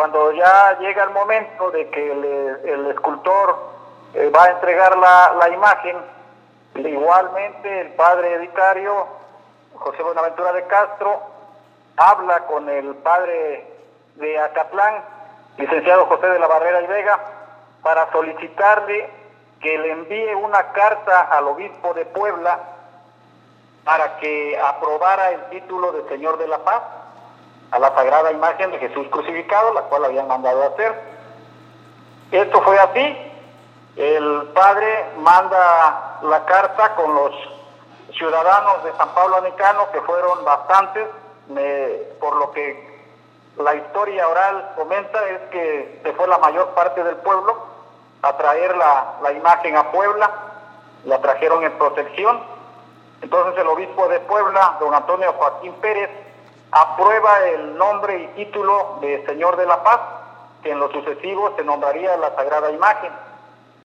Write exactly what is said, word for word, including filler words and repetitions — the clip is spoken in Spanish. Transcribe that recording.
cuando ya llega el momento de que el, el escultor eh, va a entregar la, la imagen, igualmente el padre vicario, José Buenaventura de Castro, habla con el padre de Acatlán, licenciado José de la Barrera y Vega, para solicitarle que le envíe una carta al obispo de Puebla para que aprobara el título de Señor de la Paz a la sagrada imagen de Jesús crucificado, la cual habían mandado a hacer. Esto fue así. El padre manda la carta con los ciudadanos de San Pablo Anicano, que fueron bastantes, me, por lo que la historia oral comenta, es que se fue la mayor parte del pueblo a traer la, la imagen a Puebla, la trajeron en protección. Entonces el obispo de Puebla, don Antonio Joaquín Pérez, aprueba el nombre y título de Señor de la Paz, que en lo sucesivo se nombraría la sagrada imagen.